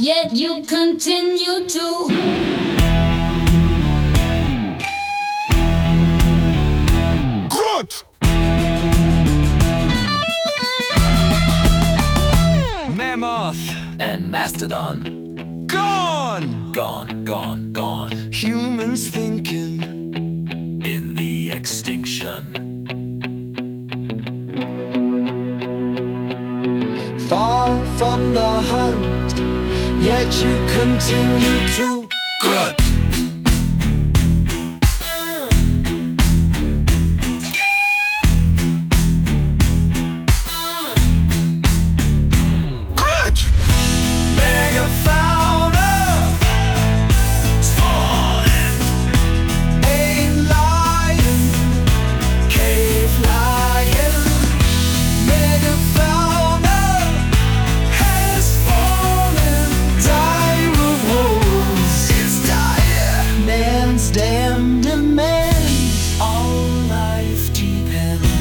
yet you continue to. Grunt! Mammoth and Mastodon. gone! Gone, gone, gone. Humans thinking In the extinction. far from the hunt, yet you continue to grunt. Grunt! Megafauna Fallen. ain't lying, cave lion. Megafauna has fallen, dire wolves. It's dire. Man's damn demands, all life depends.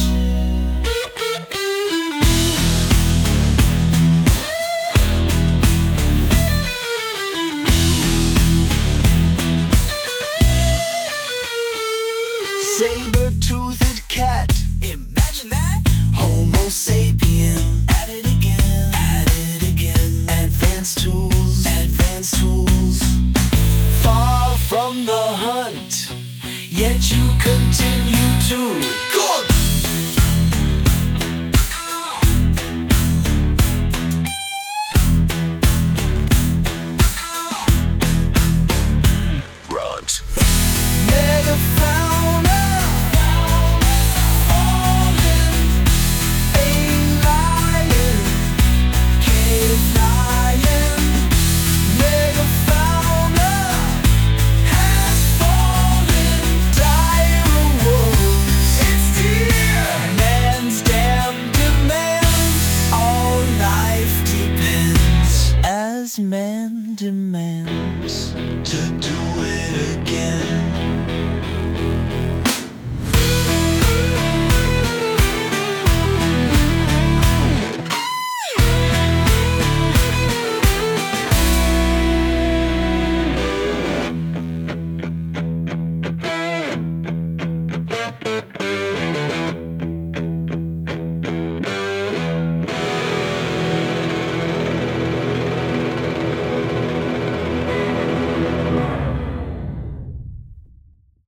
Saber-toothed cat, Imagine that. Homo sapien. At it again. At it again. Advanced tools. Far from the hunt, yet you continue to. Good. Grunt. Megafauna fallen, ain't lying, cave lion. Megafauna has fallen, dire wolves. It's dear. Man's damn demands, all life depends. As man demands to do it again.